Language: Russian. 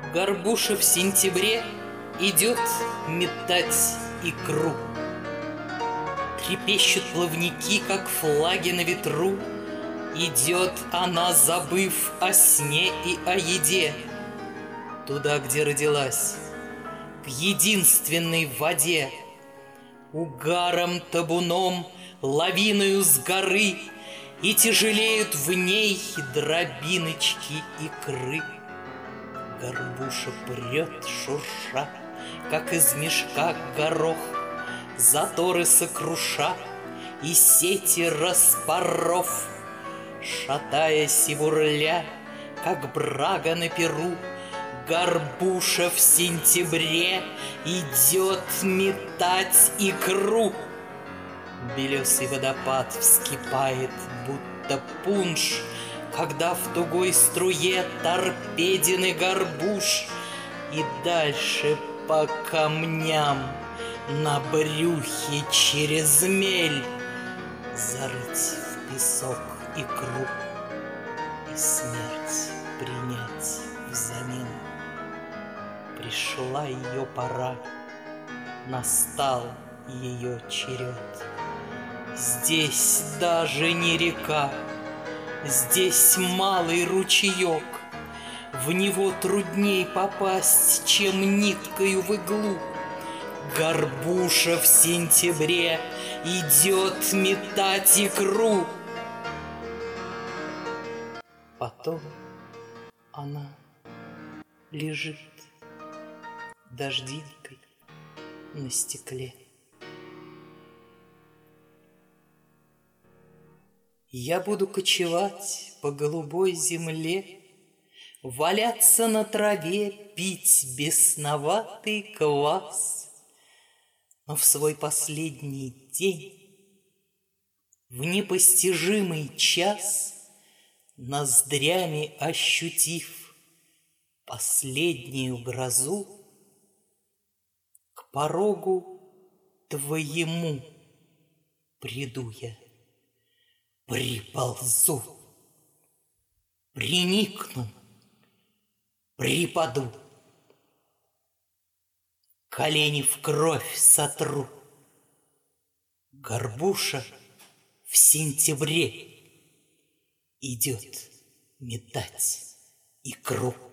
Горбуша в сентябре идет метать икру. Трепещут плавники, как флаги на ветру. Идет она, забыв о сне и о еде, туда, где родилась, к единственной воде. Угаром табуном, лавиною с горы, и тяжелеют в ней дробиночки икры. Горбуша прет, шурша, как из мешка горох, заторы сокруша и сети распоров. Шатаясь и бурля, как брага на перу, горбуша в сентябре идет метать икру. Белесый водопад вскипает, будто пунш, когда в тугой струе торпедины горбуш. И дальше по камням на брюхе через мель зарыть в песок икру и смерть принять взамен. Пришла ее пора, настал ее черед. Здесь даже не река, здесь малый ручеек. В него трудней попасть, чем ниткою в иглу. Горбуша в сентябре идет метать икру. Потом она лежит дождинкой на стекле. Я буду кочевать по голубой земле, валяться на траве, пить бесноватый квас. Но в свой последний день, в непостижимый час, ноздрями ощутив последнюю грозу, к порогу твоему приду я, приползу, приникну, припаду, колени в кровь сотру. Горбуша в сентябре идет метать икру.